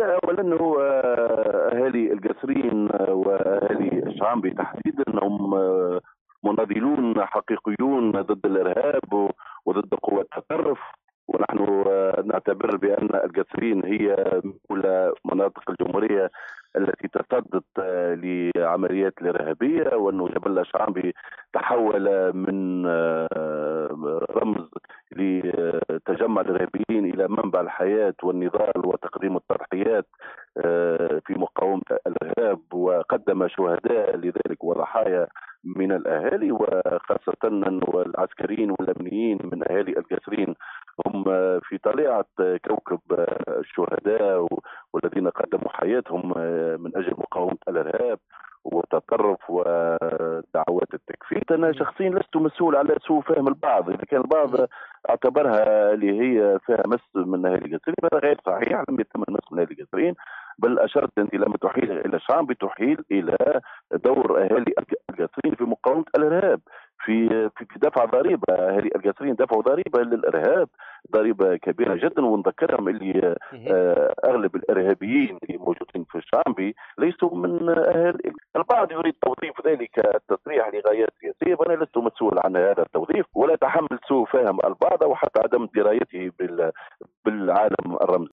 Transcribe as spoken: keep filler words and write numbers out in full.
لا، أولًا هو أهالي القصرين وأهالي الشعانبي تحديدًا هم مناضلون حقيقيون ضد الإرهاب و وضد قوى التطرف، ونحن نعتبر بأن القصرين هي أولى مناطق الجمهورية التي تصدت لعمليات الإرهابية، وأنه جبل الشعانبي تحول من رمز لتجمع الإرهابيين إلى منبع الحياة والنضال وتقديم التضحيات في مقاومة الإرهاب، وقدم شهداء لذلك وضحايا من الأهالي، وخاصة أنه العسكريين والأمنيين من أهالي القصرين هم في طليعة كوكب الشهداء والذين قدموا حياتهم من أجل مقاومة الإرهاب والتطرف ودعوات التكفير. أنا شخصيا لست مسؤول على سوء فهم البعض، إذا كان البعض اعتبرها اللي هي فيها مس من أهالي القصرين فهذا غير صحيح، لم يتم المس من أهالي القصرين، بل أشرت أنت لما تحيل إلى الشعب بتحيل إلى دور أهالي القصرين في مقاومة الإرهاب، في في دفع ضريبة. أهالي القصرين دفعوا ضريبة للإرهاب، ضريبة كبيرة جدا، ونذكرهم اللي أغلب الإرهابيين اللي موجودين في الشعبي ليسوا من أهالي. البعض يريد توظيف ذلك التصريح لغايات سياسية، وأنا لست مسؤول عن هذا التوظيف، ولا أتحمل سوء فهم البعض أو حتى عدم درايته بالعالم الرمزي.